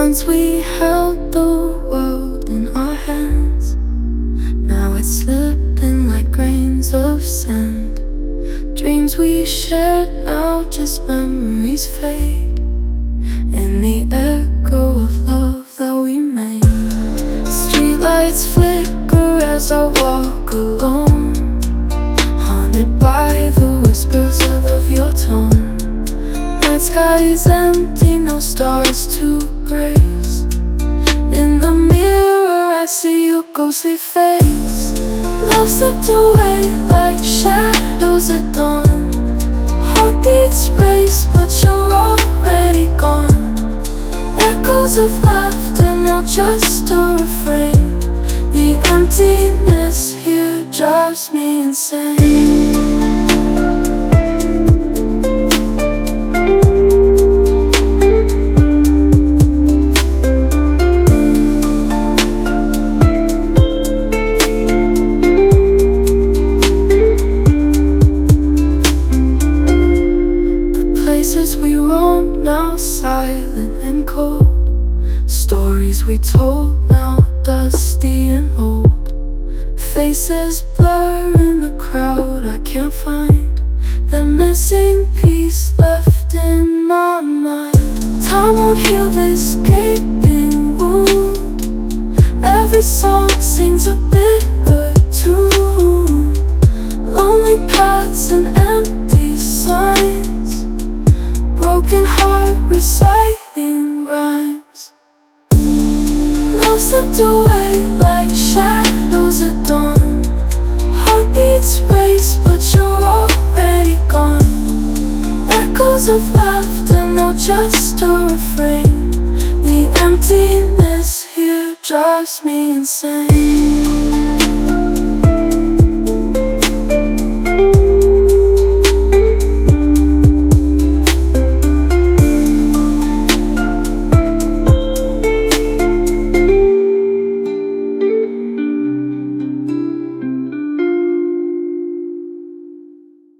Once we held the world in our hands. Now it's slipping like grains of sand. Dreams we shared, now just memories fade in the echo of love that we made. Streetlights flicker as I walk alone, haunted by the whispers of your tone. Night sky is empty, no stars to grace. In the mirror I see your ghostly face. Love slipped away like shadows at dawn. Heartbeats race, but you're already gone. Echoes of laughter, now just a refrain. The emptiness here drives me insane. Places we roam, now silent and cold. Stories we told, now dusty and old. Faces blur in the crowd, I can't find the missing piece left in my mind. Time won't heal this gaping wound. Every song sings a bitter tune. Lonely paths and empty signs, broken heart reciting rhymes. Love slipped away like shadows at dawn. Heartbeats race, but you're already gone. Echoes of laughter, now just a refrain. The emptiness here drives me insane.